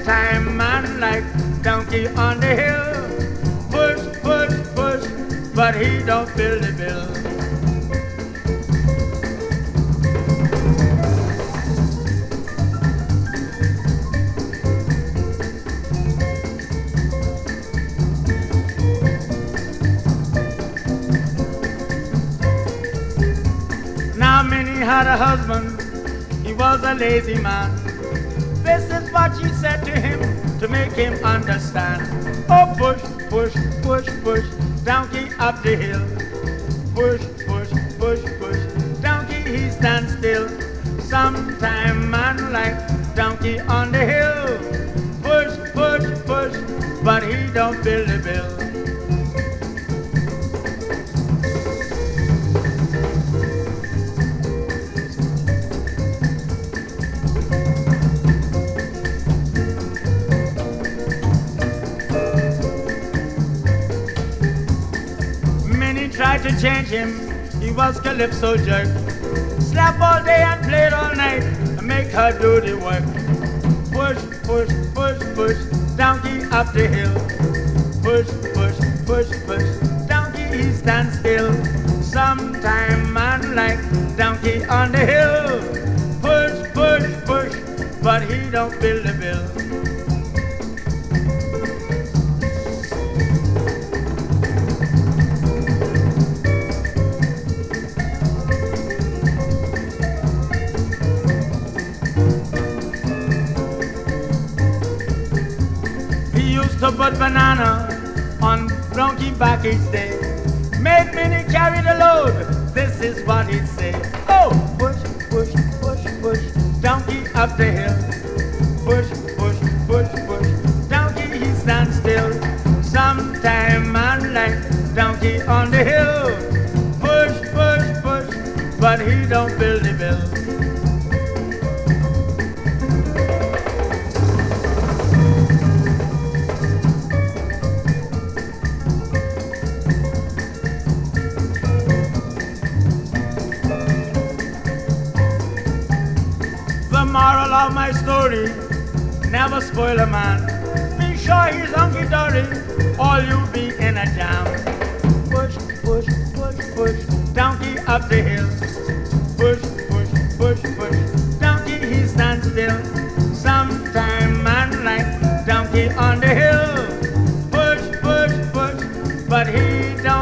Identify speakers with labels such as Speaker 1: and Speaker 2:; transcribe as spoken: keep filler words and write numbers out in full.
Speaker 1: Sometime man like donkey on the hill. Push, push, push, but he don't fill the bill. Now Minnie had a husband, he was a lazy man. This is what she said to him to make him understand. Oh, push, push, push, push, donkey up the hill. Push, push, push, push, donkey he stands still. Sometime man like donkey on the hill. Push, push, push, but he don't fill the bill. Tried to change him, he was calypso jerk. Slap all day and played all night and make her do the work. Push, push, push, push, donkey up the hill. Push, push, push, push, donkey he stands still. Sometime man like donkey on the hill. Push, push, push, but he don't fill the bill. To put banana on donkey back each day. Make Minnie carry the load, this is what he'd say. Oh, push, push, push, push, donkey up the hill. Push, push, push, push, donkey he stands still. Sometime man like donkey on the hill. Push, push, push, but he don't fill the bill. Moral of my story, never spoil a man. Be sure he's hunky-dory, or you'll be in a jam. Push, push, push, push, donkey up the hill. Push, push, push, push, donkey he stands still. Sometime man like donkey on the hill. Push, push, push, but he don't